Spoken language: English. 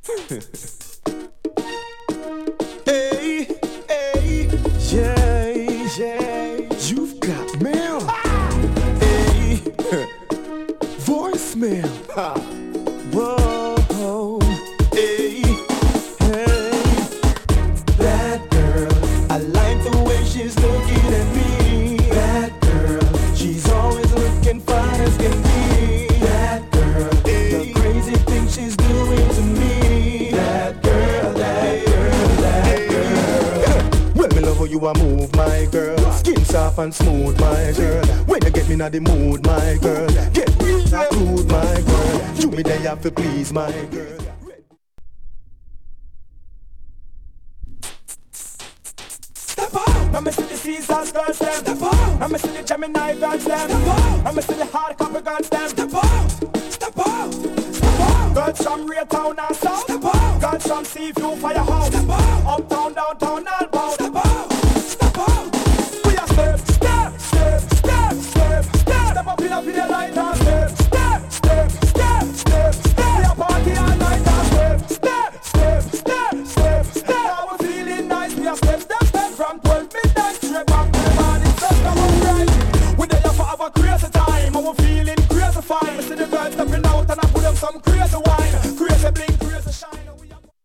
Hey, hey, yeah, yeah. You've got mail. Hey, voicemail. Whoa, hey, hey. That girl, I like the way she's looking at me. That girl, she's always looking fine as can be. That girl, the crazy things she's doing to me. That girl, that girl, that girl. Well, me love how you a move, my girl. Skin soft and smooth, my girl. When you get me in the mood, my girl. Get me rude, my girl. You me there have to please, my girl. Step out! I'ma see the Caesars girls them. Step out! I'ma see the Gemini girls them. Step out! I'ma see the hard copper girls them. Step out! Step out! Step out! Girls from Raytown and South. Step out! Girls from Seaview Firehouse. Step out! Uptown, downtown and